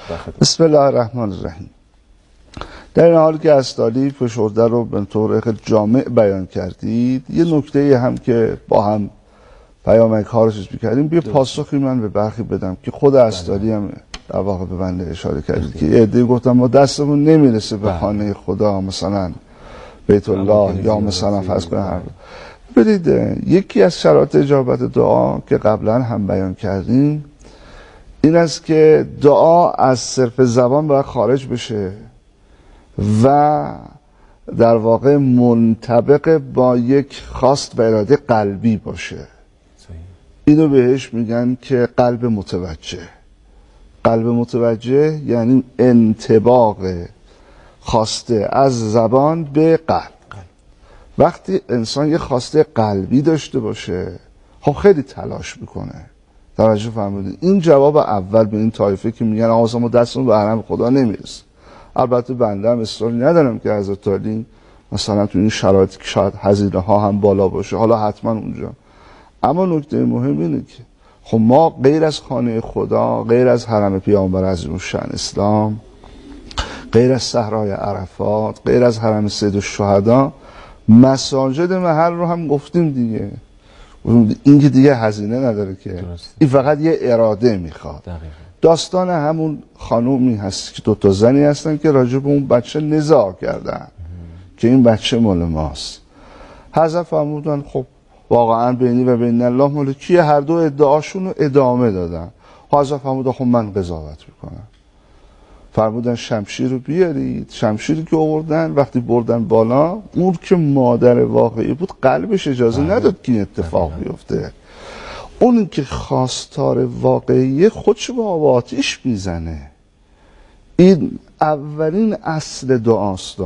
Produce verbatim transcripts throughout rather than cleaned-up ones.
بسم الله الرحمن الرحیم. در این حال که استالی فشرده رو به طور خیلی جامع بیان کردید، یه نکته هم که با هم پیامک ها رو چیز می‌کردیم، بیا پاسخی من به برخی بدم که خود استالی هم در واقع به بنده اشاره کردید که یه عده گفتم ما دستمون نمیرسه به خانه خدا، مثلا بیت الله یا مثلا فرض کنید هر بدید. یکی از شرایط اجابت دعا که قبلا هم بیان کردیم این است که دعا از صرف زبان باید خارج بشه و در واقع منطبق با یک خواست و اراده قلبی باشه. اینو بهش میگن که قلب متوجه. قلب متوجه یعنی انطباق خواسته از زبان به قلب. وقتی انسان یه خواسته قلبی داشته باشه خب خیلی تلاش میکنه. توجه فرمودید؟ این جواب اول به این طایفه که میگن آقا ما دستمون به حرم خدا نمیرسه. البته بنده هم اصراری ندارم که حضرت علی مثلا تو این شرایطی که شاید هزینه ها هم بالا باشه حالا حتما اونجا، اما نکته مهم اینه که خب ما غیر از خانه خدا، غیر از حرم پیامبر عظیم شأن اسلام، غیر از صحرای عرفات، غیر از حرم سید الشهدا، مساجد محل رو هم گفتیم دیگه. این که دیگه هزینه نداره که درست. این فقط یه اراده میخواد. دقیقا. داستان همون خانومی هست که دوتا زنی هستن که راجع به اون بچه نزاع کردن که این بچه مال ماست. حضرت فرمودن خب واقعا بینی و بین الله مال کیه؟ هر دو ادعاشون رو ادامه دادن. حضرت فرمودن خب من قضاوت میکنم. فرمودن شمشیر رو بیارید. شمشیری که آوردن وقتی بردن بالا، اون که مادر واقعی بود قلبش اجازه نداد که این اتفاق بیفته. اون که خواستار واقعی خودش با آب آتیش میزنه. این اولین اصل دعاست.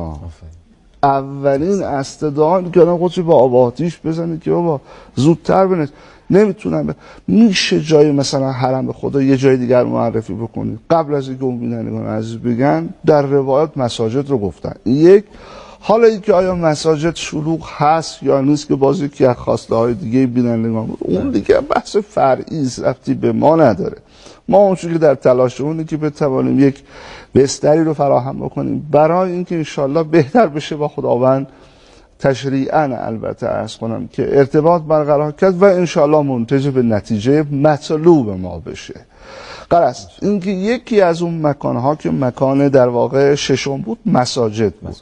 اولین اصل دعا که آدم خودش با آب آتیش بزنه که بابا زودتر بنه. نمیتونم ب... میشه جای مثلا حرم خدا یه جای دیگر معرفی بکنید قبل از اینکه اون بینندگان عزیز بگن. در روایات مساجد رو گفتن. یک حالا اینکه آیا مساجد شلوغ هست یا نیست که باز یکی از خواسته های دیگه بینندگان بود، اون دیگه بحث فرعی است، ربطی به ما نداره. ما اونجوری که در تلاش اونه که بتوانیم یک بستری رو فراهم بکنیم برای اینکه انشالله بهتر بشه با خداوند تشریعاً البته عرض کنم که ارتباط برقرار کرد و انشالله منتج به نتیجه مطلوب ما بشه. غرض اینکه یکی از اون مکانها که مکان در واقع ششم بود مساجد بود.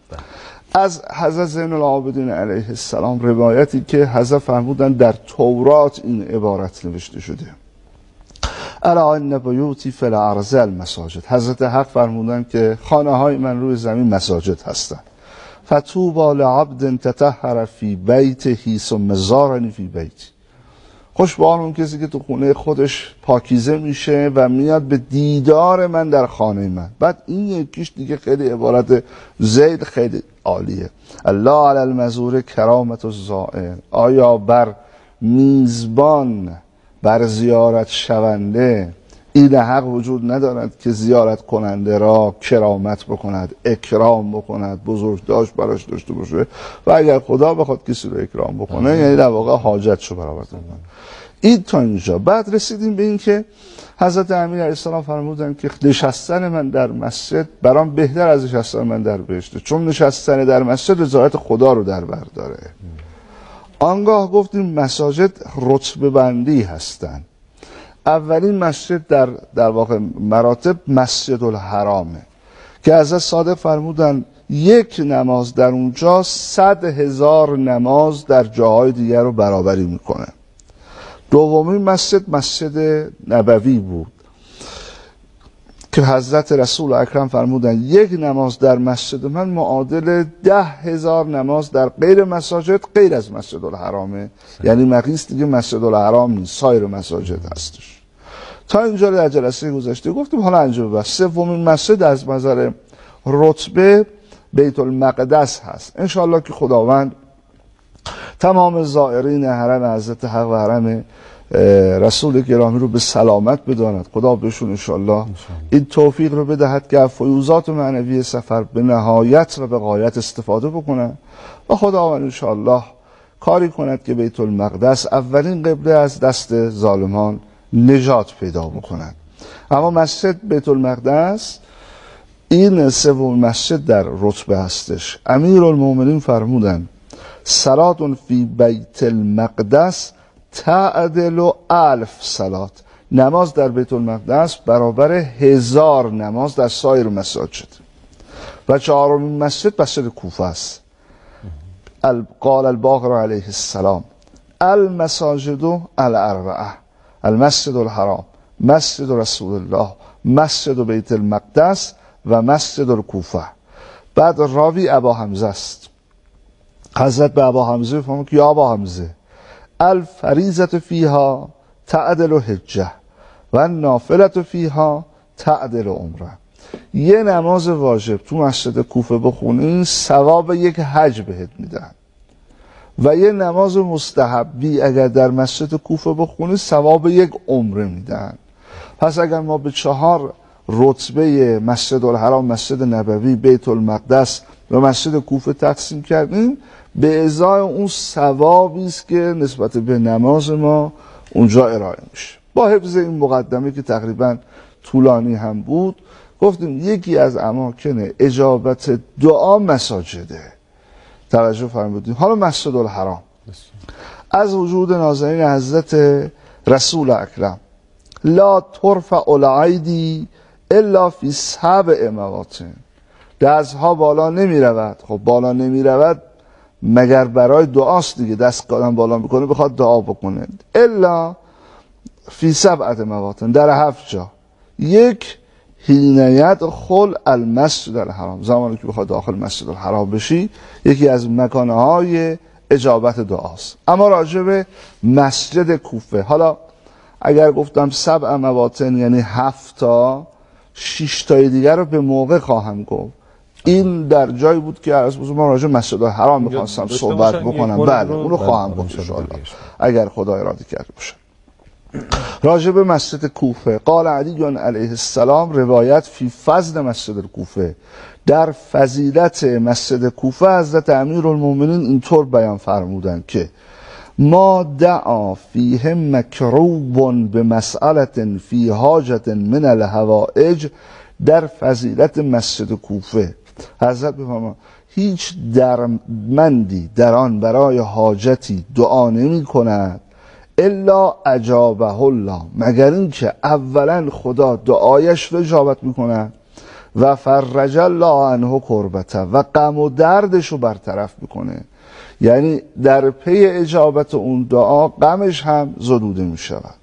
از حضرت زین العابدین علیه السلام روایتی که حضرت فرمودن در تورات این عبارت نوشته شده الا ان بیوتی فی الارض المساجد. حضرت حق فرمودن که خانه های من روی زمین مساجد هستند. فتوبى لعبد تطهر فی بیته ثم زارنی فی بیتی. خوش به اون کسی که تو خونه خودش پاکیزه میشه و میاد به دیدار من در خانه من. بعد این یکیش دیگه خیلی عبارت زید خیلی عالیه. الله علی المزور کرامت الزائر. آیا بر میزبان، بر زیارت شونده این حق وجود ندارد که زیارت کننده را کرامت بکند، اکرام بکند، بزرگداشت براش داشته باشه و اگر خدا بخواد کسی رو اکرام بکنه یعنی در واقع حاجتشو برآورده کنه. این تا اینجا. بعد رسیدیم به این که حضرت امیر علیه السلام فرمودن که نشستن من در مسجد برام بهتر از نشستن من در بهشته، چون نشستن در مسجد رضایت خدا رو در بر داره. آنگاه گفتیم مساجد رتبه بندی هستند. اولین مسجد در در واقع مراتب مسجد الحرامه که حضرت صادق فرمودن یک نماز در اونجا صد هزار نماز در جاهای دیگر رو برابری میکنه. دومین مسجد مسجد نبوی بود که حضرت رسول اکرم فرمودن یک نماز در مسجد من معادل ده هزار نماز در غیر مساجد غیر از مسجد الحرامه. یعنی مقیس دیگه مسجد الحرام نیست، سایر مساجد هستش. تا اینجا در جلسه گذشته گفتیم. حالا انجام بس سومین مسجد از نظر رتبه بیت المقدس هست. انشاءالله که خداوند تمام زائرین حرم حضرت حق و حرم رسول گرامی رو به سلامت بداند. خدا بهشون انشاءالله این توفیق رو بدهد که فیوزات معنوی سفر به نهایت و به غایت استفاده بکنن و خداوند انشاءالله کاری کند که بیت المقدس اولین قبله از دست ظالمان نجات پیدا بکنند. اما مسجد بیت المقدس این سوم مسجد در رتبه هستش. امیرالمومنین فرمودن صلات فی بیت المقدس تعدل الف صلات، نماز در بیت المقدس برابر هزار نماز در سایر مساجد. و چهارمین مسجد مسجد کوفه است. قال الباقر علیه السلام المساجد الاربعه المسجد الحرام، مسجد رسول الله، مسجد بیت المقدس و مسجد الکوفه. بعد راوی ابا حمزه است. حضرت به ابا حمزه فرمود که یا ابا حمزه الفریضه فیها تعدل حجه و النافله فیها تعدل عمره. یه نماز واجب تو مسجد کوفه بخونی ثواب یک حج بهت میدن و یه نماز مستحبی اگر در مسجد کوفه بخونی ثواب یک عمره میدن. پس اگر ما به چهار رتبه مسجد الحرام، مسجد نبوی، بیت المقدس و مسجد کوفه تقسیم کردیم، به ازای اون ثوابی است که نسبت به نماز ما اونجا ارائه میشه. با حفظ این مقدمه که تقریبا طولانی هم بود، گفتیم یکی از اماکن اجابت دعا مساجده. توجه فرمودیم. حالا مسجد الحرام از وجود نازنین حضرت رسول اکرم لا ترفع الایدی الا فی سبع مواطن، دستها بالا نمی رود. خب بالا نمی رود مگر برای دعاست دیگه، دست قدم بالا میکنه بخواد دعا بکنه. الا فی سبع مواطن، در هفت جا. یک حین یدخل المسجد الحرام، زمانی که بخواد داخل مسجد الحرام بشی، یکی از مکانهای اجابت دعاست. اما راجع به مسجد کوفه، حالا اگر گفتم سبع مواطن یعنی هفت تا، شش تای دیگر رو به موقع خواهم گفت. این در جایی بود که از ما راجع به مسجد الحرام می‌خواستم صحبت بکنم. بله اون رو خواهم گفت ان شاء الله اگر خدا اراده کرده باشه. راجع به مسجد کوفه قال علی علیه السلام روایت فی فضل مسجد کوفه، در فضیلت مسجد کوفه حضرت امیرالمومنین اینطور بیان فرمودند که ما دعا فیه مکروب به مسئله فی حاجت من الحوائج، در فضیلت مسجد کوفه حضرت بفرمایند هیچ درمندی در آن برای حاجتی دعا نمی کند الا اجابه الله، مگر اینکه اولا خدا دعایش رو اجابت میکنه و فرج الله عنه کربته، و غم و دردش رو برطرف میکنه. یعنی در پی اجابت اون دعا غمش هم زدوده میشود.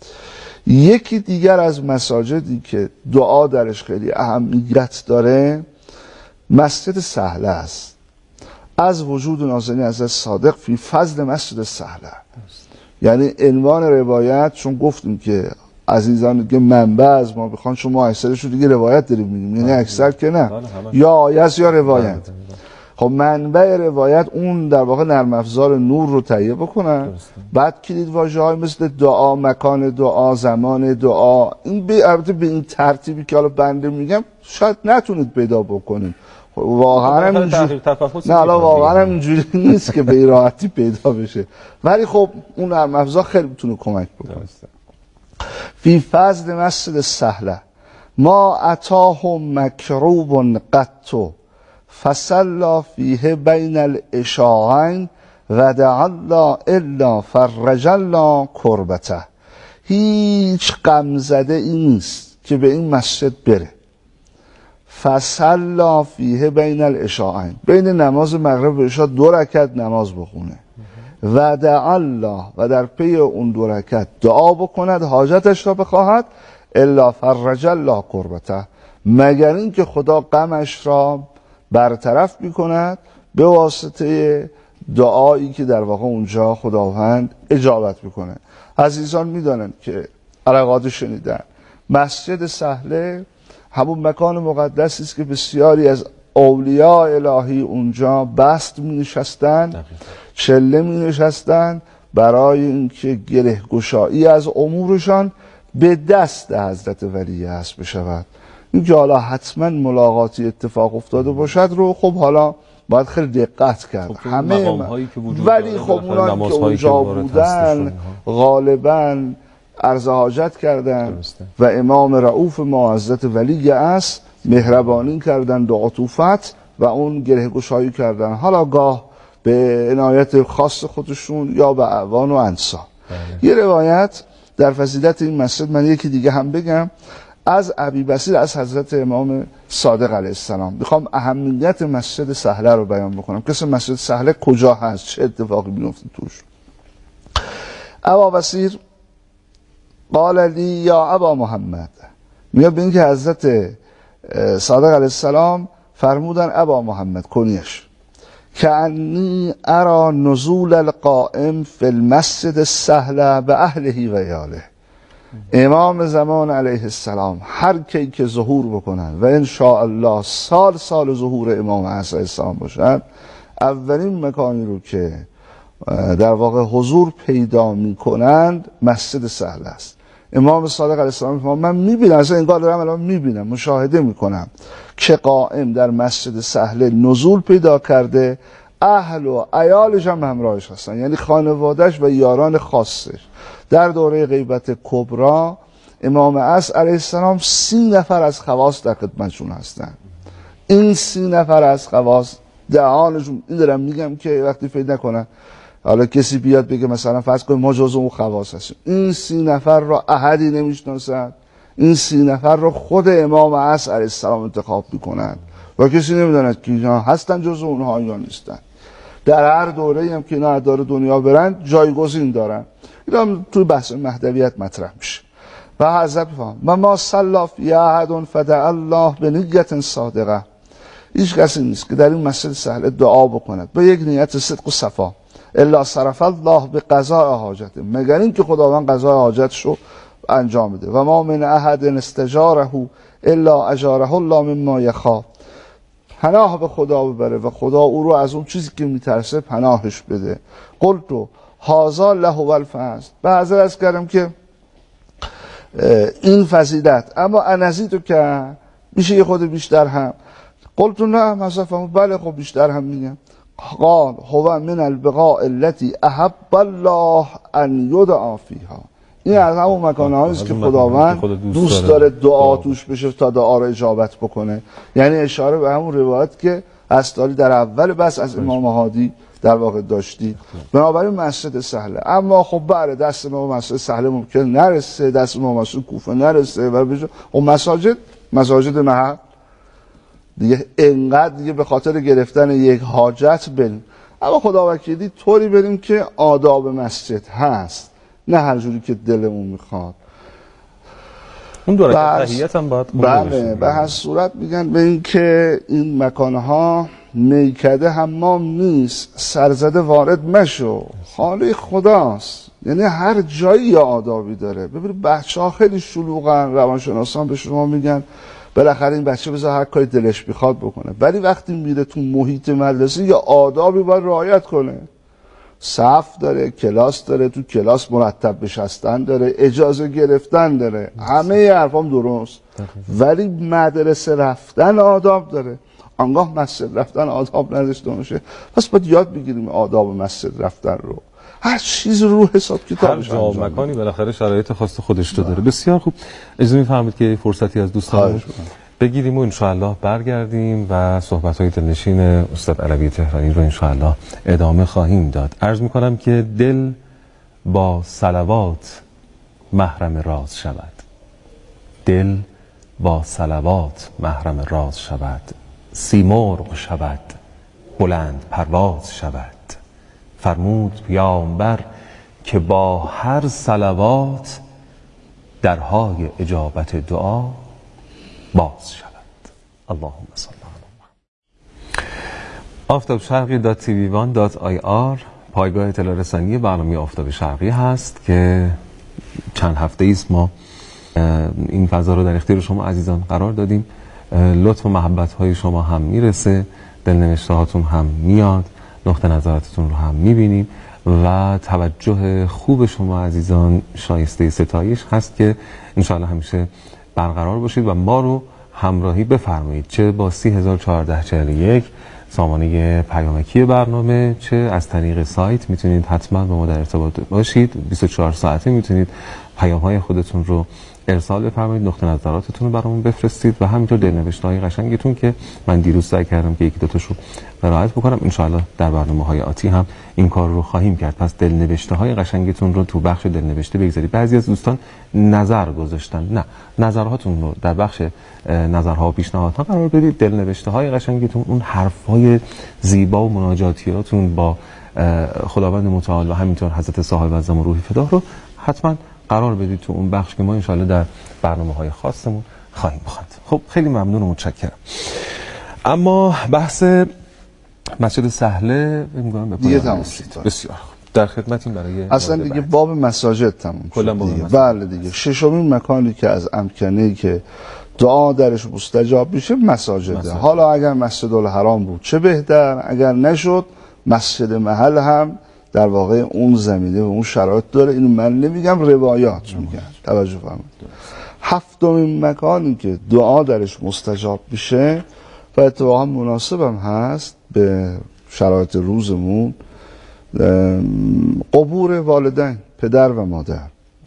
یکی دیگر از مساجدی که دعا درش خیلی اهمیت داره مسجد سهله است. از وجود نازنین حضرت صادق فی فضل مسجد سهله، یعنی عنوان روایت، چون گفتیم که عزیزان که منبع از ما بخوان، شما اکثرش رو دیگه روایت داریم میگیم، یعنی اکثر که نه، یا آیت یا روایت. خب منبع روایت اون در واقع نرم افزار نور رو تهیه بکنن، بعد کلید واژه های مثل دعا، مکان دعا، زمان دعا، این به البته به این ترتیبی که حالا بنده میگم شاید نتونید پیدا بکنید. واقعا هم اینجوری نه حالا واقعا هم اینجوری نیست که به راحتی پیدا بشه، ولی خب اون نرم افزار خیلی میتونه کمک بکنه. فی فضل مسجد سهله ما اتاهم مکروب قط فصلا فیه بین العشاءین و دعا الله الا فرج الله کربته. هیچ غم زده ای نیست که به این مسجد بره فصلا فیه بین العشاءین، بین نماز مغرب و عشاء دو رکعت نماز بخونه و دعا الله، و در پی اون دو رکعت دعا بکند حاجتش را بخواهد الا فرج الله کربته، مگر این که خدا غمش را برطرف میکند به واسطه دعایی که در واقع اونجا خداوند اجابت میکنه. عزیزان میدانند که علاقات شنیدن مسجد سهله همون مکان مقدسی است که بسیاری از اولیاء الهی اونجا بست می نشستند، چله می نشستند برای اینکه گره گشایی از امورشان به دست حضرت ولی هست بشود. اینکه حالا حتما ملاقاتی اتفاق افتاده باشد رو خب حالا باید خیلی دقت کرد. خب همه ولی خب اونان که اونجا بودن غالبا عرض حاجت کردن و امام رؤوف معزت ولی است مهربانی کردن و عطوفت و اون گره گشایی کردن، حالا گاه به عنایت خاص خودشون یا به اعوان و انصار. یه روایت در فضیلت این مسجد، من یکی دیگه هم بگم، از ابی بصیر از حضرت امام صادق علیه السلام. میخوام اهمیت مسجد سهله رو بیان بکنم. کسی مسجد سهله کجا هست، چه اتفاقی میفته توش. ابا بصیر قال لی یا ابا محمد، میاد به این که حضرت صادق علیه السلام فرمودن ابا محمد کنیش، که انی ارا نزول القائم فی المسجد السهله به اهلهی و عیاله. امام زمان علیه السلام هر کی که ظهور بکنن و ان شاء الله سال سال ظهور امام علیه السلام باشد، اولین مکانی رو که در واقع حضور پیدا میکنند مسجد سهله است. امام صادق علیه السلام من میبینم، اصلا انگار دارم الان میبینم، مشاهده میکنم که قائم در مسجد سهله نزول پیدا کرده، اهل و عیالش هم همراهش هستن، یعنی خانوادهش و یاران خاصش. در دوره غیبت کبرا امام عصر علیه السلام سی نفر از خواص در خدمتشون هستن. این سی نفر از خواص دهانشون، این دارم میگم که وقتی فکر نکنن حالا کسی بیاد بگه مثلا فرض کنیم ما جزو اون خواص هستیم، این سی نفر را احدی نمیشناسن، این سی نفر را خود امام عصر علیه السلام انتخاب میکنن و کسی نمیداند که اینا هستن جزو اونها یا نیستن. در هر دوره هم که اینا داره دنیا برن جایگزین دارن. اینا توی بحث مهدویت مطرح میشه. و حضرت فهم و ما صلی فی احد فدع الله به نیت صادقه. هیچ کسی نیست که در این مسجد سهله دعا بکند با یک نیت صدق و صفا، الا صرف الله به قضاء حاجته، مگر این که خداوند قضای حاجتشو انجام بده. و ما من احد استجاره الا اجاره الله مما یخاف. پناه به خدا ببره و خدا او رو از اون چیزی که میترسه پناهش بده. قلتو هذا له الفضل. به حضرت عرض کردم که این فضیلت، اما انزیدو که میشه یه خود بیشتر هم. قلتو نه مثلا بله خب بیشتر هم میگم. قال هو من البقاء التي احب الله ان يدعى فيها. این از همون مکانه هاییست که خداوند دوست داره دعا توش بشه تا دعا رو اجابت بکنه. یعنی اشاره به همون روایت که استالی در اول بس از امام هادی در واقع داشتی. بنابراین مسجد سهله، اما خب بله دست ما مسجد سهله ممکن نرسه، دست ما مسجد کوفه نرسه و بجا و مساجد مساجد محل دیگه انقدر دیگه به خاطر گرفتن یک حاجت بریم. اما خدا وکیلی طوری بریم که آداب مسجد هست، نه هر جوری که دلمون میخواد. اون دو رکعت تحیت هم باید بله به هر صورت میگن به این که این مکانها میکده حمام نیست، سرزده وارد مشو، خانه خداست. یعنی هر جایی آدابی داره. ببینید بچه ها خیلی شلوغن، روانشناسان به شما میگن بالاخره این بچه بذار هر کاری دلش بخواد بکنه، ولی وقتی میره تو محیط مدرسه یا آدابی باید رعایت کنه. صف داره، کلاس داره، تو کلاس مرتب نشستن داره، اجازه گرفتن داره، همه حرفام درست، ولی مدرسه رفتن آداب داره. آنگاه مسجد رفتن آداب نداشته باشه، پس باید یاد بگیریم آداب مسجد رفتن رو. هر چیز رو حساب کتابش هر جا مکانی بالاخره شرایط خاص خودش رو داره. بسیار خوب. اجازه می‌فرمایید که فرصتی از دوستان بگیریم و انشاءالله برگردیم و صحبت‌های دلنشین استاد علوی تهرانی رو انشاءالله ادامه خواهیم داد. عرض می‌کنم که دل با صلوات محرم راز شود، دل با صلوات محرم راز شود، سیمرغ شود، بلند پرواز شود. فرمود پیامبر که با هر صلوات درهای اجابت دعا باز شود. اللهم صل علی آفتاب شرقی دات تی وی وان دات آی آر پایگاه اطلاع رسانی برنامه آفتاب شرقی هست که چند هفته ایست ما این فضا رو در اختیار شما عزیزان قرار دادیم. لطف و محبت های شما هم میرسه، دلنوشته هاتون هم میاد، نقطه نظراتتون رو هم میبینیم و توجه خوب شما عزیزان شایسته ستایش هست که انشاءالله همیشه برقرار باشید و ما رو همراهی بفرمایید، چه با سی هزار و چهارصد و چهل و یک سامانه پیامکی برنامه، چه از طریق سایت میتونید حتما با ما در ارتباط باشید. بیست و چهار ساعته میتونید پیام‌های خودتون رو ارسال بفرمایید، نقطه نظراتتون رو برامون بفرستید و همینطور دلنوشته‌های قشنگتون که من دیروز سعی کردم که یکی دو تاشو رعایت بکنم، ان شاءالله در برنامه‌های آتی هم این کار رو خواهیم کرد. پس دلنوشته‌های قشنگتون رو تو بخش دلنوشته بگذارید. بعضی از دوستان نظر گذاشتن، نه، نظرهاتون رو در بخش نظرها و پیشنهادها قرار بدید. دلنوشته‌های قشنگتون، اون حرف‌های زیبا و مناجاتیاتون با خداوند متعال و همینطور حضرت صاحب اعظم روحی فداه رو حتما قرار بدید تو اون بخش که ما انشالله در برنامه‌های خاصمون خواهیم بخوند. خب خیلی ممنون و متشکرم. اما بحث مسجد سهله میگم به دیگه تموم شد. بسیار خوب، در خدمتیم برای اصلا دیگه باب مساجد تموم شد. بله دیگه ششمین مکانی که از امکنه‌ای که دعا درش مستجاب میشه مساجده. مساجد. حالا اگر مسجد الحرام بود چه بهتر، اگر نشد مسجد محل هم در واقع اون زمینه و اون شرایط داره. اینو من نمیگم، روایات میگن. توجه فرمایید. هفتمین مکانی که دعا درش مستجاب میشه و اتفاقا مناسب هم هست به شرایط روزمون، قبور والدین، پدر و مادر.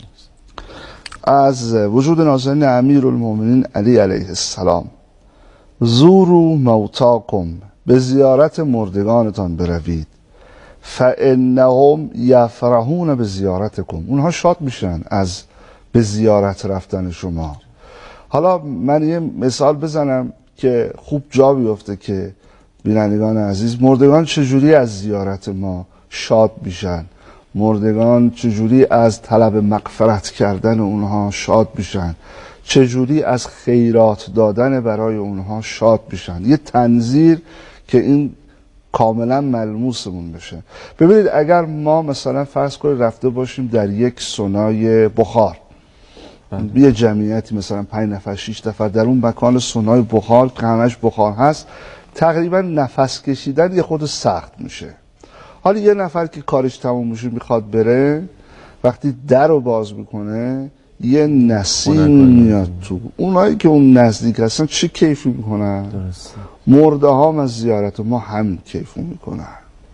از وجود نازنین امیرالمومنین علی علیه السلام: زوروا موتاکم، به زیارت مردگانتان بروید، فانهم یفرحون به زیارتکم، اونها شاد میشن از به زیارت رفتن شما. حالا من یه مثال بزنم که خوب جا بیفته که بینندگان عزیز، مردگان چجوری از زیارت ما شاد میشن، مردگان چجوری از طلب مغفرت کردن اونها شاد میشن، چجوری از خیرات دادن برای اونها شاد میشن. یه تنظیر که این کاملا ملموسمون بشه. ببینید اگر ما مثلا فرض کنید رفته باشیم در یک سونای بخار، یه جمعیتی مثلا پنج نفر شش نفر در اون مکان سونای بخار که همش بخار هست، تقریبا نفس کشیدن یه خود سخت میشه. حالا یه نفر که کارش تموم میشه میخواد بره، وقتی در رو باز میکنه یه نسیم میاد تو. اونایی که اون نزدیک هستن چه کیفی میکنن؟ مرده ها از زیارت ما همین کیفو میکنن،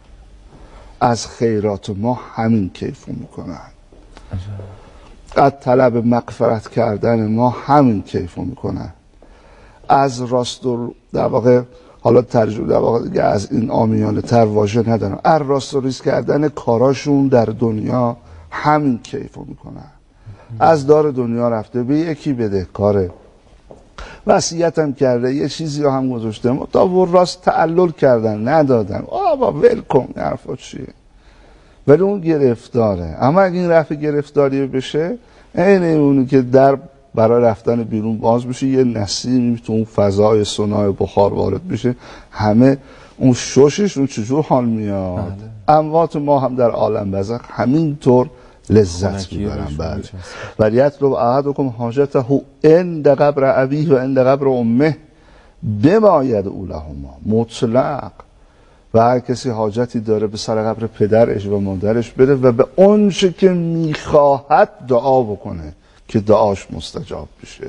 از خیرات ما همین کیفو میکنن، از طلب مغفرت کردن ما همین کیفو میکنن، از راست و در واقع حالا ترجمه در واقع دیگه از این عامیانه تر واژه ندارم، از راست و ریز کردن کاراشون در دنیا همین کیفو میکنن. از دار دنیا رفته به یکی بده کاره، وصیتم کرده، یه چیزی رو هم گذاشته، تا و راست تعلل کردن ندادن، آبا ول کن حرفا چیه، ولی اون گرفتاره. اما اگه این رفع گرفتاری بشه، این اونی که در برای رفتن بیرون باز بشه، یه نسیمی تو اون فضای سونای بخار وارد بشه، همه اون شوشش اون چجور حال میاد. بله. اموات ما هم در عالم برزخ همینطور لذت میبرن. بله. ولیت رو احدکم حاجته عند قبر ابیه و عند قبر امه بما یدعو لهما، مطلق. و هر کسی حاجتی داره به سر قبر پدرش و مادرش بره و به اون چه که میخواهد دعا بکنه که دعاش مستجاب بشه.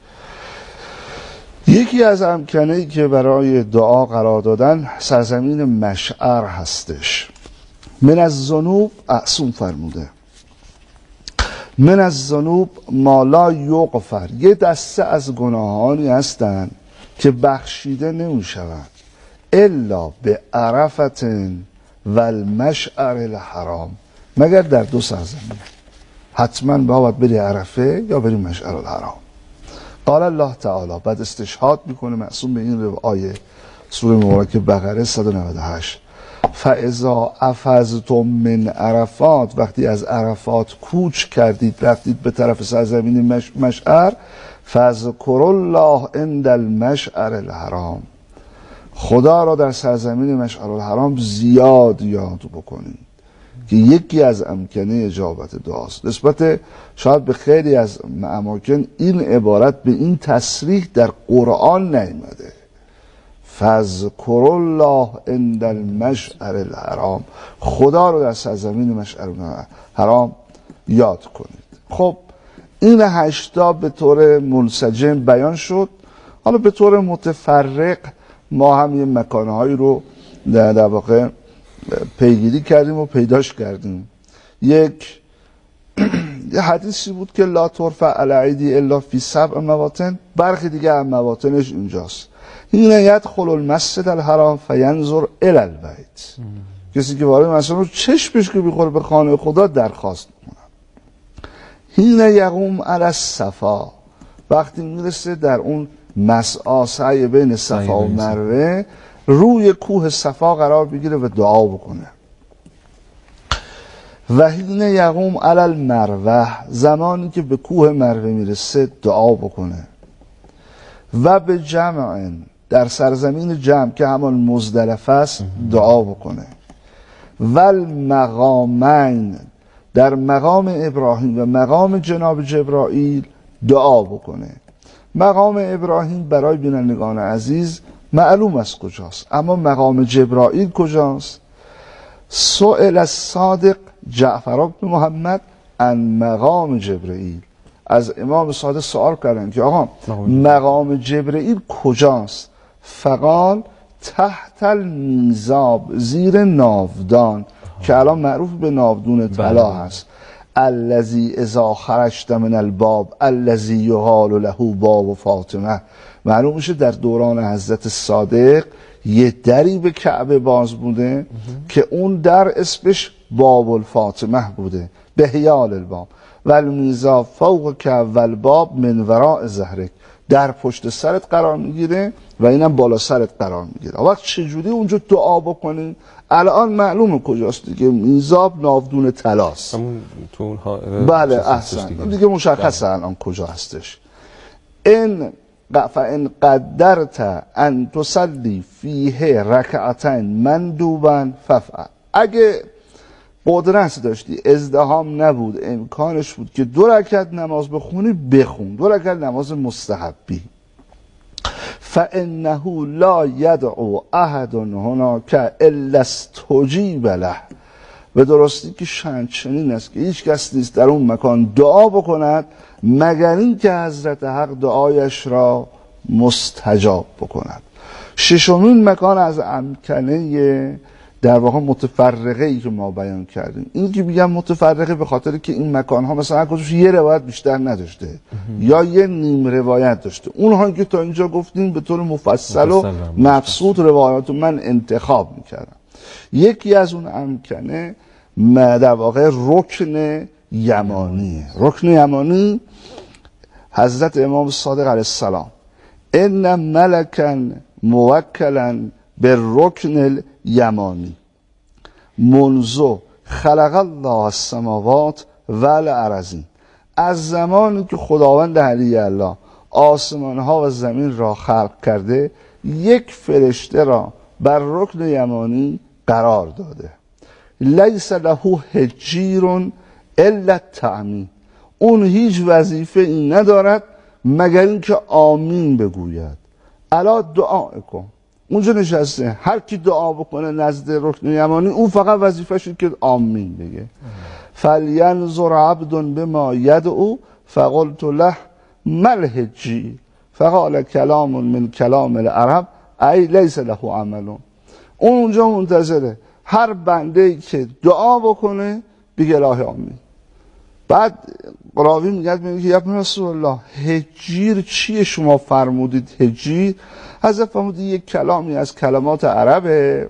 یکی از امکنه‌ای که برای دعا قرار دادن سرزمین مشعر هستش. من از ذنوب، معصوم فرموده، من از ذنوب ما لا یغفر، یه دسته از گناهانی هستند که بخشیده نمیشوند الا به عرفت و المشعر الحرام، مگر در دو سرزمین. حتما باید بری عرفه یا بری مشعر الحرام. قال الله تعالی، بعد استشهاد میکنه معصوم به این آیه سوره مبارکه بقره صد و نود و هشت: فاذا افضتم من عرفات، وقتی از عرفات کوچ کردید رفتید به طرف سرزمین مش... مشعر، فاذکروا الله عند المشعر الحرام، خدا را در سرزمین مشعر الحرام زیاد یاد بکنید، که یکی از امکنه اجابت دعاست. نسبت شاید به خیلی از اماکن این عبارت به این تصریح در قرآن نیامده. فاذکروا الله عند المشعر الحرام، خدا رو در سرزمین مشعر الحرام یاد کنید. خب این هشتا به طور منسجم بیان شد. حالا به طور متفرق ما هم یه مکانهایی رو در واقع پیگیری کردیم و پیداش کردیم. یک یه حدیثی بود که لا ترفع علی ایدی الا فی سبع مواطن، برخی دیگه از مواطنش اینجاست. حین یدخل المسجد الحرام فینظر الی البیت، کسی که وارد مسجد رو چشمش که میخوره به خانه خدا درخواست میکنه. حین یقوم علی الصفا، وقتی میرسه در اون مسعی سعی بین صفا و مروه، روی کوه صفا قرار بگیره و دعا بکنه. و حین یقوم علی المروه، زمانی که به کوه مروه میرسه دعا بکنه. و به جمع، در سرزمین جمع که همان مزدلفه است دعا بکنه. و المقامین، در مقام ابراهیم و مقام جناب جبرائیل دعا بکنه. مقام ابراهیم برای بینندگان عزیز معلوم است کجاست، اما مقام جبرائیل کجاست؟ سئل الصادق جعفر بن محمد عن مقام جبرائیل، از امام صادق سوال کردن که آقا مقام جبرائیل کجاست؟ فقال تحت المیزاب، زیر ناودان که الان معروف به ناودون طلا هست. الذی اذا خرجت من الباب الذی یقال له باب فاطمه. معلوم میشه در دوران حضرت صادق یه دری به کعبه باز بوده که اون در اسمش باب الفاطمه بوده، به حیال الباب. و المیزاب فوق که اول باب من وراء ظهرک، در پشت سرت قرار میگیره و اینم بالا سرت قرار میگیره. وقت چجوری اونجا دعا بکنین؟ الان معلومه کجاست دیگه، میزاب ناودون طلاست. بله احسن دیگه, دیگه مشخصه الان کجا هستش. این فان قدرت ان تصلی فیه رکعتین مندوبا ففعل، اگه قدرت داشتی، ازدحام نبود، امکانش بود که دو رکعت نماز بخونی، بخون دو رکعت نماز مستحبی. فانه لا یدعو احد هناک الا استجیب له، به درستی که شأن چنین است که هیچ کس نیست در اون مکان دعا بکند مگر این که حضرت حق دعایش را مستجاب بکند. ششمین مکان از امکنه در واقع متفرقه ای که ما بیان کردیم، این که میگم متفرقه به خاطر که این مکان ها مثلا کدومش یه روایت بیشتر نداشته یا یه نیم روایت داشته، اونها که تا اینجا گفتیم به طور مفصل و مبسوط روایات من انتخاب میکردم. یکی از اون امکنه در واقع رکن یمانیه. رکن یمانی حضرت امام صادق علیه السلام ان ملکا موکلا به رکن یمانی منذ خلق الله السماوات و الارضین، از زمانی که خداوند علی الله آسمان ها و زمین را خلق کرده یک فرشته را بر رکن یمانی قرار داده. لیس له حجیر الا التأمین، اون هیچ وظیفه این ندارد مگر اینکه آمین بگوید. الا دعا کن، اونجا نشسته، هر کی دعا بکنه نزد رکن یمانی اون فقط وظیفه‌شه که آمین بگه. فلینظر عبد بما یدعو فقلت له ما الحجی فقال کلام من کلام العرب ای لیس له عمل. اون اونجا منتظره هر بنده که دعا بکنه بگه الهی آمین. بعد راوی میگه میگه یا رسول الله حجیر چیه شما فرمودید حجیر؟ حضرت فرمودید یک کلامی از کلمات عربه.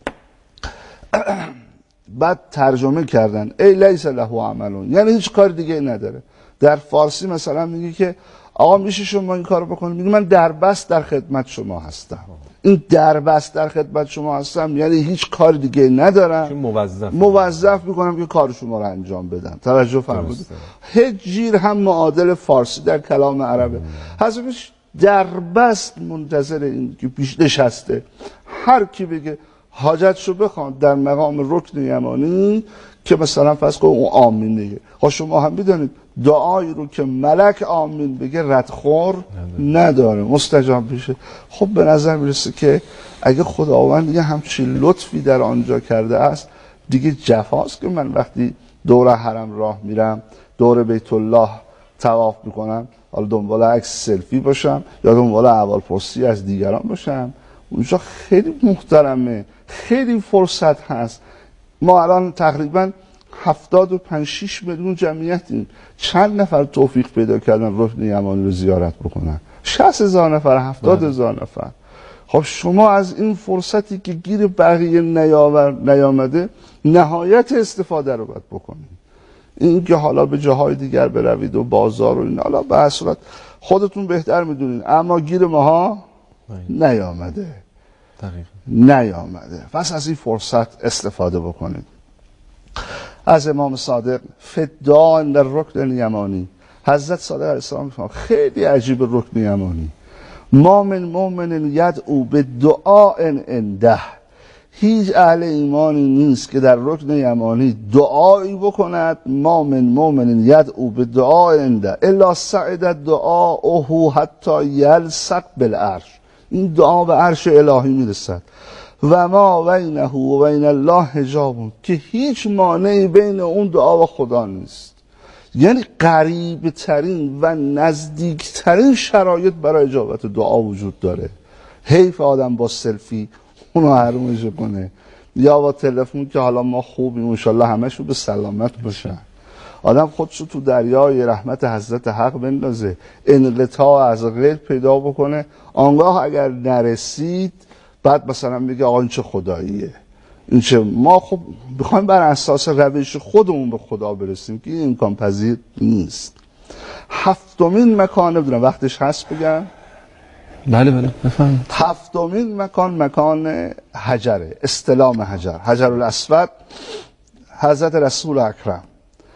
بعد ترجمه کردن ای لیس له عملون، یعنی هیچ کار دیگه نداره. در فارسی مثلا میگه که آقا میشه شما این کارو بکنید، میگه من دربست در خدمت شما هستم. این دربست در خدمت شما هستم یعنی هیچ کار دیگه ندارم، موظف موظف میکنم که کار شما رو انجام بدم. توجه فرمودید. حجیر هم معادل فارسی در کلام عربه. حضرتش دربست منتظر این که پیش نشسته، هر کی بگه حاجتشو بخوان در مقام رکن یمانی که مثلا فرض کن اون آمین بگه. خب شما هم بدونید دعایی رو که ملک آمین بگه ردخور نداره، مستجاب میشه. خب به نظر میرسه که اگه خداوند دیگه همچین لطفی در آنجا کرده است، دیگه جفاست که من وقتی دور حرم راه میرم، دور بیت الله طواف میکنم، حالا دنبال عکس سلفی باشم یا دنبال احوالپرسی از دیگران باشم. اونجا خیلی محترمه، خیلی فرصت هست. ما الان تقریبا هفتاد و پنج شش میلیون جمعیتیم، چند نفر توفیق پیدا کردن رکن یمانی رو زیارت بکنن؟ شصت هزار نفر، هفتاد هزار نفر. خب شما از این فرصتی که گیر بقیه نیاور نیامده نهایت استفاده رو باید بکنید. این که حالا به جاهای دیگر بروید و بازار و این، حالا به هر صورت خودتون بهتر میدونین، اما گیر ماها نیامده نیامده پس از این فرصت استفاده بکنید. از امام صادق فداء در رکن یمانی، حضرت صادق علیه السلام میفرمایند خیلی عجیب رکن یمانی، ما من مؤمن یدعو به دعاء عنده، هیچ اهل ایمانی نیست که در رکن یمانی دعایی بکند، ما من مؤمن یدعو به دعاء عنده الا صعد دعاءه حتی یلصق بالعرش، این دعا به عرش الهی میرسد. و ما بینه و بین الله حجاب، که هیچ مانعی بین اون دعا و خدا نیست. یعنی قریب ترین و نزدیک ترین شرایط برای اجابت دعا وجود داره. حیف آدم با سلفی اونو حرومش کنه، یا با تلفن که حالا ما خوبیم انشالله همشون به سلامت باشن. آدم خودشو تو دریای رحمت حضرت حق بندازه، انقطاع از غیر پیدا بکنه، آنگاه اگر نرسید بعد مثلا میگه آقا این چه خداییه، این چه، ما خب بخوایم بر اساس روش خودمون به خدا برسیم که این امکان پذیر نیست. هفتمین مکان، بدونم وقتش هست بگم؟ بله بله بفرمایید. هفتمین مکان مکان حجره، استلام حجر، حجر الاسود. حضرت رسول اکرم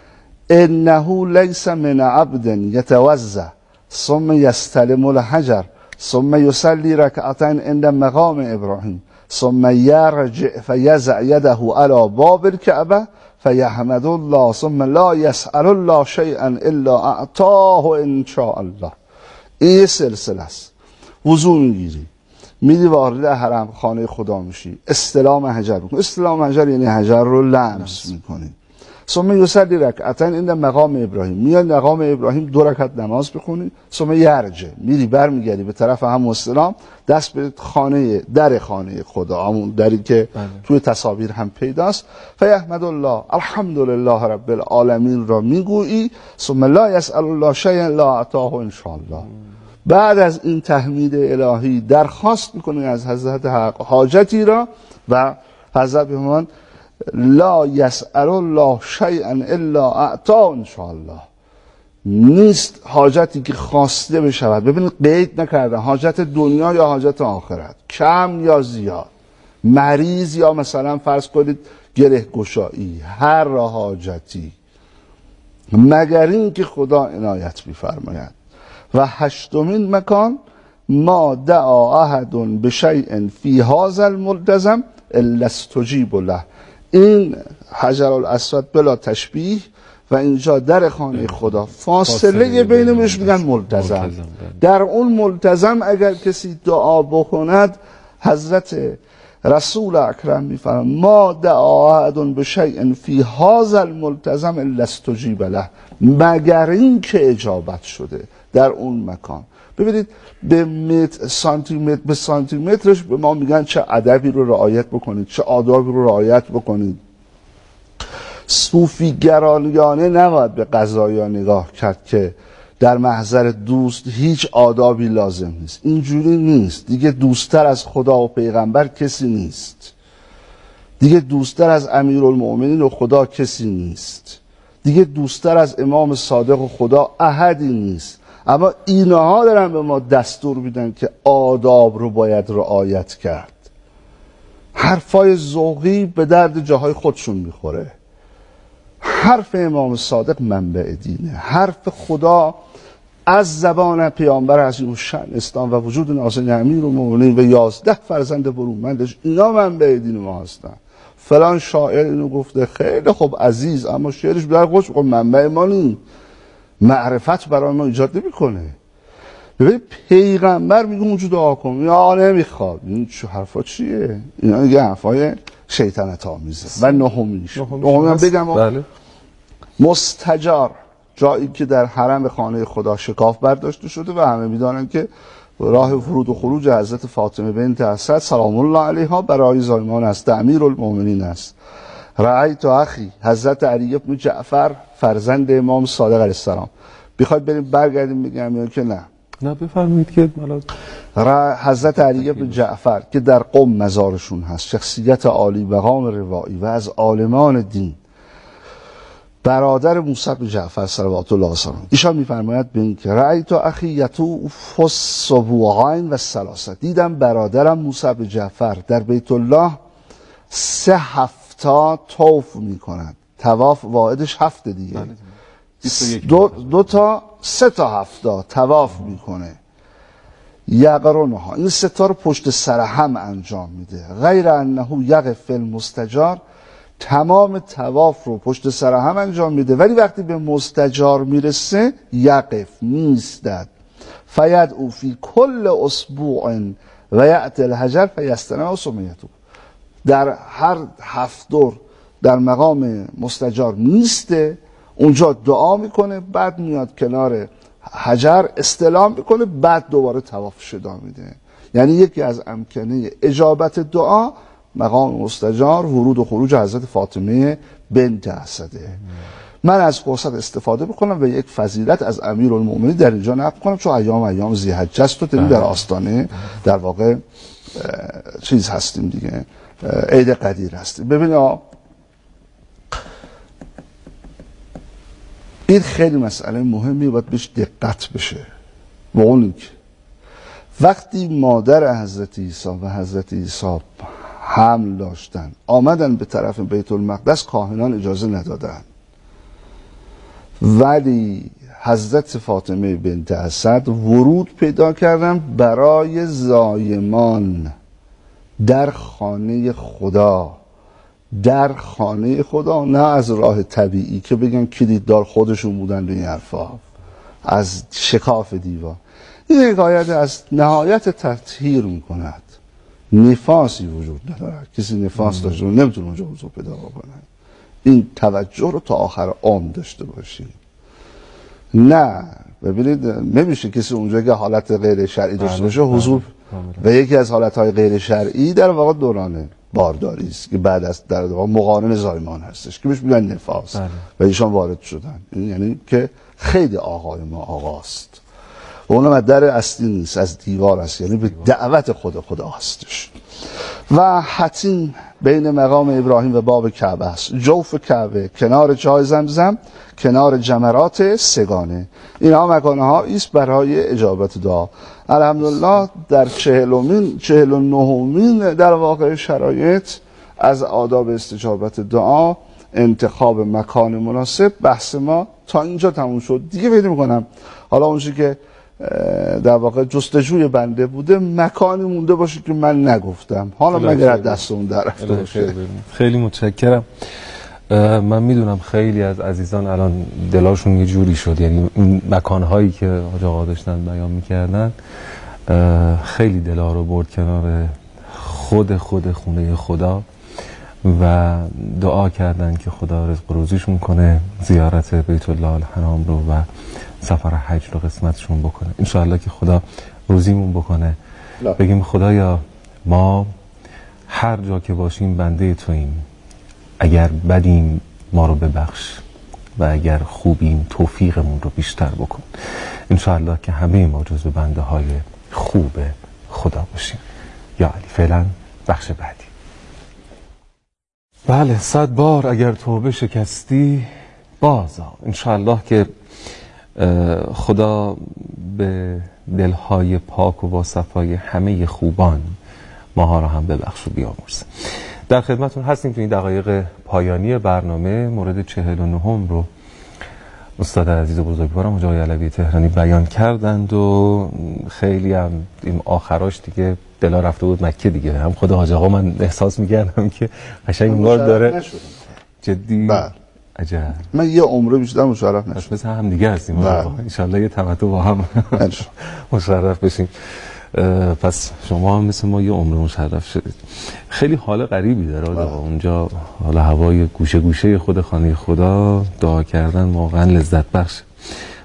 انه لیس من عبد یتوضا ثم یستلم الحجر ثم یصلی رکعتین عند مقام ابراهیم ثم یرجع فیضع یده علی باب الکعبه فیحمد الله ثم لا یسأل الله شیئا الا اعطاه ان شاء الله. این سلسله است. وضو میگیری، میری وارد حرم خانه خدا میشی، استلام حجر میکنی. استلام حجر یعنی حجر رو لمس میکنی. ثم یصلی رکعتین عند مقام ابراهیم، میاد مقام ابراهیم دو رکعت نماز بخونی. ثم یرجع، میری برمیگردی به طرف هم اسلام، دست به خانه در خانه خدا، همون دری که بله. توی تصاویر هم پیداست. فیحمد الله الحمدلله رب العالمین را میگویی. ثم لا یسأل الله شیئا الا اعطاه ان شاء الله. بعد از این تحمید الهی درخواست میکنی از حضرت حق حاجتی را، و حضرت بفرمایند لا یسأل الله شیئا الا اعطاه ان شاء الله. نیست حاجتی که خواسته بشود، ببینید قید نکرده، حاجت دنیا یا حاجت آخرت، کم یا زیاد، مریض یا مثلا فرض کنید گره گشایی، هر حاجتی مگر این که خدا عنایت می‌فرماید. و هشتمین مکان ما دعا احد بشیء فی هذا الملتزم الا استجیب له. این حجر الاسود بلا تشبیه و اینجا در خانه خدا، فاصله بینش میگن ملتزم. ملتزم در اون ملتزم اگر کسی دعا بکند، حضرت رسول اکرم میفرمایند ما دعا احد بشیء فی هذا الملتزم الا استجیب له، مگر این که اجابت شده در اون مکان. ببینید به متر سانتی متر به سانتی مترش به ما میگن چه ادبی رو رعایت بکنید، چه آدابی رو رعایت بکنید. صوفی گرایانه نباید به قضایا نگاه کرد که در محضر دوست هیچ آدابی لازم نیست. اینجوری نیست. دیگه دوستتر از خدا و پیغمبر کسی نیست، دیگه دوستتر از امیرالمؤمنین و خدا کسی نیست، دیگه دوستتر از امام صادق و خدا احدی نیست. اما اینها دارن به ما دستور میدن که آداب رو باید رعایت کرد. حرفای ذوقی به درد جاهای خودشون میخوره. حرف امام صادق منبع دینه، حرف خدا از زبان پیامبر عظیم الشأن اسلام و وجود نازل امیرالمؤمنین و یازده فرزند برومندش، اینا منبع دین ما هستن. فلان شاعر اینو گفته، خیلی خوب عزیز، اما شعرش بدر خوش بخون، منبع ما نیست، معرفت برای ما ایجاد نمیکنه. ببین پیغمبر میگه اونجا دعا کن، یا نمیخواد. این چه حرفا چیه؟ اینا یه حرفای شیطنت آمیزه. و نهمیش نهمی بگم بله. مستجار، جایی که در حرم خانه خدا شکاف برداشته شده و همه میدانن که راه ورود و خروج حضرت فاطمه بنت اسد سلام الله علیها برای زایمان است، امیرالمؤمنین است. رأیت اخی حضرت علی بن جعفر فرزند امام صادق علیه السلام. بخواید بریم برگردیم بگم یا که نه؟ نه بفرمایید که مالا حضرت علی بن جعفر که در قم مزارشون هست، شخصیت عالی مقام روایی و از عالمان دین، برادر موسی بن جعفر صلوات الله علیه، ایشان میفرماید به این که رأیت اخی یطوف السبوعین و الثلاثه، دیدم برادرم موسی بن جعفر در بیت الله سه هفته طواف میکند. طواف واحدش هفته دیگه، دو, دو تا سه تا هفته طواف میکنه. یقرنها، این سه تا رو پشت سر هم انجام میده. غیر انه یقف فی المستجار، تمام طواف رو پشت سر هم انجام میده، ولی وقتی به مستجار میرسه یقف، میستد. فیدعو فی کل اسبوع و یأتی الحجر فیستنه سمیته، در هر هفت دور در مقام مستجار میسته، اونجا دعا میکنه، بعد میاد کنار حجر استلام میکنه، بعد دوباره طوافش ادامه میده. یعنی یکی از امکنه اجابت دعا مقام مستجار، ورود و خروج حضرت فاطمه بنت اسده. من از فرصت استفاده بکنم و یک فضیلت از امیرالمومنین در اینجا نقل کنم، چون ایام ایام ذی‌حجه است و در آستانه در واقع چیز هستیم دیگه، عید قدیر هستیم. ببینید این خیلی مسئله مهمی، باید بهش دقت بشه. و اون که وقتی مادر حضرت عیسی و حضرت عیسی حمل داشتن، آمدن به طرف بیت المقدس، کاهنان اجازه ندادن، ولی حضرت فاطمه بنت اسد ورود پیدا کردن برای زایمان در خانه خدا، در خانه خدا، نه از راه طبیعی که بگن کلیددار خودشون بودن به این حرفا، از شکاف دیوار. این حکایت از نهایت تطهیر میکند. نفاسی وجود ندارد، کسی نفاس داشته رو نمیتونه اونجا حضور پیدا بکنه. این توجه رو تا آخر عمر داشته باشید. نه ببینید نمیشه کسی اونجا که حالت غیر شرعی داشته باشه حضور، و یکی از حالتهای غیر شرعی در واقع دوران بارداری است که بعد از در واقع مقارن زایمان هستش که بهش میگن نفاس و ایشان وارد شدن. یعنی که خیلی آقای ما آقاست و اونم در اصلی نیست، از دیوار است، یعنی به دعوت خود خدا هستش. و حتیم بین مقام ابراهیم و باب کعبه است، جوف کعبه، کنار چاه زمزم، کنار جمرات سگانه. اینها مکانها است برای اجابت دعا. الحمدلله در چهلمین چهل و نهمین در واقع شرایط از آداب استجابت دعا انتخاب مکان مناسب بحث ما تا اینجا تموم شد. دیگه فکر می‌کنم حالا اونچه که در واقع جستجوی بنده بوده مکانی مونده باشه که من نگفتم، حالا مگر از دست اون در رفته باشه. خیلی متشکرم. من میدونم خیلی از عزیزان الان دلاشون یه جوری شد، یعنی این مکانهایی که حاج آقا داشتن بیان میکردن خیلی دلا رو برد کنار خود خود خونه خدا و دعا کردن که خدا رزق روزیشون کنه، زیارت بیت الله الحرام رو و سفر حج رو قسمتشون بکنه. انشاءالله که خدا روزیمون بکنه. لا. بگیم خدایا ما هر جا که باشیم بنده توییم، اگر بدیم ما رو ببخش و اگر خوبیم توفیقمون رو بیشتر بکن. انشاءالله که همه ما جزو بنده های خوب خدا باشیم. یا علی. فعلا بخش بعدی. بله، صد بار اگر توبه شکستی بازا. انشاءالله که خدا به دلهای پاک و با صفای همه خوبان ماها را هم ببخش و بیامرزه. در خدمتون هستیم تو این دقایق پایانی برنامه. مورد چهل و نهم رو استاد عزیز و بزرگوارم حاج آقای علوی تهرانی بیان کردند و خیلی هم این آخراش دیگه دلا رفته بود مکه دیگه. هم خود حاج آقا من احساس می‌کردم که قشنگ انگار داره جدی. بله عجب. من یه عمره بیشتر مشرف نشد. مثل هم دیگه هستیم ان شاءالله یه تمتع با هم مشرف بشیم. پس شما هم مثل ما یه عمر مشرف شدید. خیلی حال غریبی داره آقا اونجا، حالا هوای گوشه گوشه خود خانه خدا، دعا کردن واقعا لذت بخش.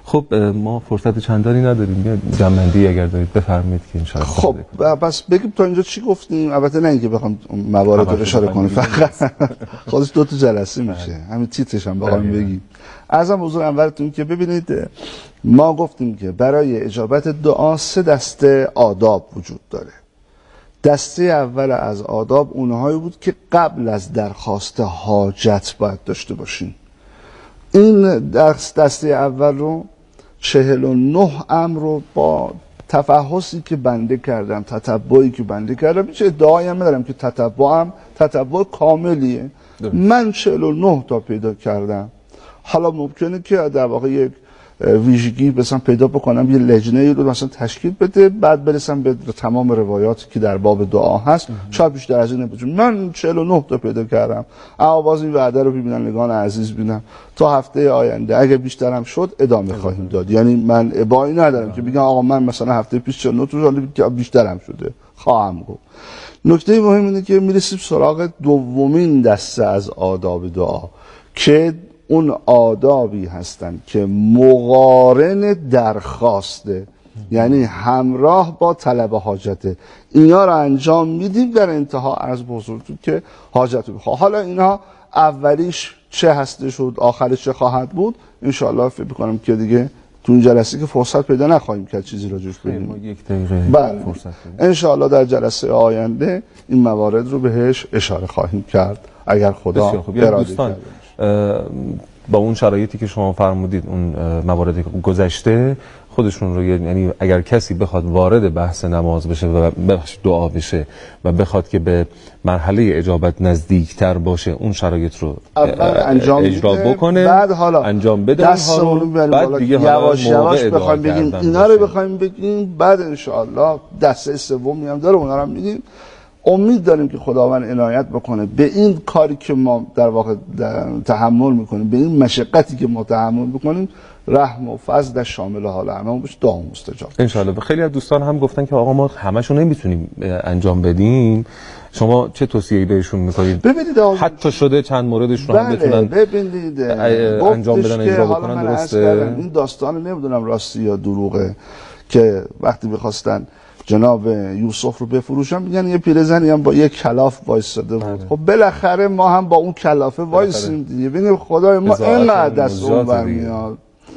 خب ما فرصت چندانی نداریم، جمع‌بندی اگر دارید بفرمایید که ان شاء الله. خب بس بگیم تا اینجا چی گفتیم. البته نه اینکه بخوام موارد رو اشاره کنیم، فقط خودش دو تا جلسه میشه، همین تیترش هم بخوام بگیم. عرضم حضور انورتون که ببینید ما گفتیم که برای اجابت دعا سه دسته آداب وجود داره. دسته اول از آداب اونهایی بود که قبل از درخواست حاجت باید داشته باشیم. این دسته اول رو چهل و نه امر رو با تفحصی که بنده کردم، تتبعی که بنده کردم، هیچ ادعایی هم ندارم که تتبعم تتبع کاملیه. من چهل و نه تا پیدا کردم. حالا ممکنه که در واقع یک ویژگی مثلا پیدا بکنم، یه لجنه رو مثلا تشکیل بده، بعد برسم به تمام روایاتی که در باب دعا هست. شاید بیشتر از این نباشه. من چهل و نه تا پیدا کردم. اما باز این وعده رو ببینن عزیز بینم تا هفته آینده اگه بیشترم شد ادامه خواهیم داد. یعنی من ابایی ندارم که بگم آقا من مثلا هفته پیش چهل و نه تا بیشترم شده، خواهم گفت. نکته مهم اینه که میرسیم سراغ دومین دسته از آداب دعا که اون آدابی هستن که مقارن درخواسته، یعنی همراه با طلب حاجته. اینا رو انجام میدیم، در انتها عرض بزرگتون که حاجت رو بخواه. حالا اینا اولیش چه هسته شد، آخرش چه خواهد بود، انشاءالله فکر میکنم که دیگه تو این جلسه که فرصت پیدا نخواهیم کرد چیزی را جوش بدیم. ما یک دقیقه بله. فرصت بدیم. انشاءالله در جلسه آینده این موارد رو بهش اشاره خواهیم کرد اگر خدا اراده کرد. با اون شرایطی که شما فرمودید، اون مواردی که گذشته خودشون رو، یعنی اگر کسی بخواد وارد بحث نماز بشه و بخش دعا بشه و بخواد که به مرحله اجابت نزدیکتر باشه، اون شرایط رو انجام اجرا بکنه، بعد حالا انجام بده، بعد دیگه یواش یواش بخوایم بگیم اینا رو بخوایم بگیم، بعد ان شاء الله دسته سومی هم داره، اونا رو میگیم. امید داریم که خداوند عنایت بکنه به این کاری که ما در واقع تحمل میکنیم، به این مشقتی که ما تحمل میکنیم، رحم و فضل شامل حال همه باشه، دعا مستجاب ان شاء الله. خیلی از دوستان هم گفتن که آقا ما همشو نمیتونیم انجام بدیم، شما چه توصیه‌ای بهشون میکنید؟ ببینید حتی شده چند موردش رو هم بتونن ببینید انجام بدن، اجرا بکنن. درسته این داستان نمیدونم راستی یا دروغه که وقتی می‌خواستن جناب یوسف رو بفروشن، میگن یه پیرزنی هم با یک کلاف وایساده بود. خب بالاخره ما هم با اون کلافه وایسیم دیگه. ببینید خدای ما اینقدر دستمون برمیاد،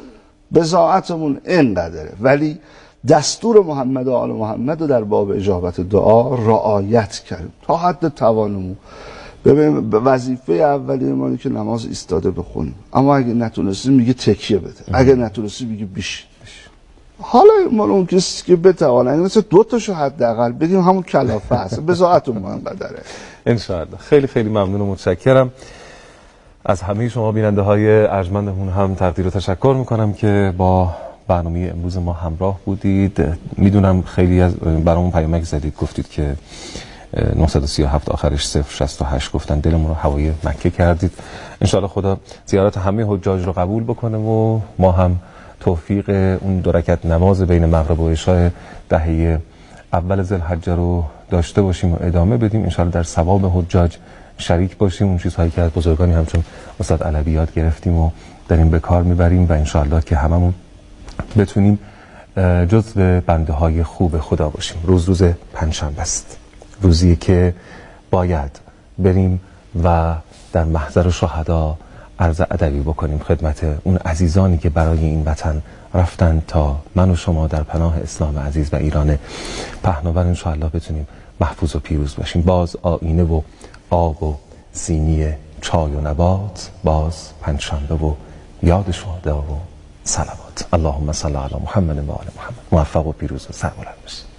بضاعتمون اینقدره، ولی دستور محمد و آل محمد رو در باب اجابت دعا رعایت کردیم تا حد توانمون. ببین وظیفه اولیه ما که نماز ایستاده بخونیم، اما اگه نتونستیم میگه تکیه بده، اگه نتونستیم میگه بیش. حالا ما اون کسی که بتوانه این مثل دو تاشو حداقل بگیم همون کلافه هست، بضاعتمون انقدره. ان شاء الله. خیلی خیلی ممنون و متشکرم از همه شما بیننده های ارجمندمون، هم تقدیر و تشکر میکنم که با برنامه امروز ما همراه بودید. میدونم خیلی از برامون پیامک زدید، گفتید که نهصد و سی و هفت آخرش صفر شصت و هشت گفتن، دلمون رو هوای مکه کردید. ان شاء الله خدا زیارت همه حجاج رو قبول بکنه و ما هم توفیق اون دو رکعت نماز بین مغرب و عشاء دهه اول ذوالحجه رو داشته باشیم و ادامه بدیم. ان شاء الله در ثواب حجاج شریک باشیم، اون چیزهایی که از بزرگانی همچون استاد علوی یاد گرفتیم و داریم به کار میبریم، و ان شاء الله که هممون بتونیم جزو بنده های خوب خدا باشیم. روز روز پنجشنبه است، روزی که باید بریم و در محضر شهدا عرض ادبی بکنیم خدمت اون عزیزانی که برای این وطن رفتن تا من و شما در پناه اسلام عزیز و ایران پهناور ان شاء الله بتونیم محفوظ و پیروز باشیم. باز آینه و آب و سینی چای و نبات، باز پنجشنبه و یاد شهدا و صلوات. اللهم صل علی محمد و آل محمد. موفق و پیروز و سربلند باشید.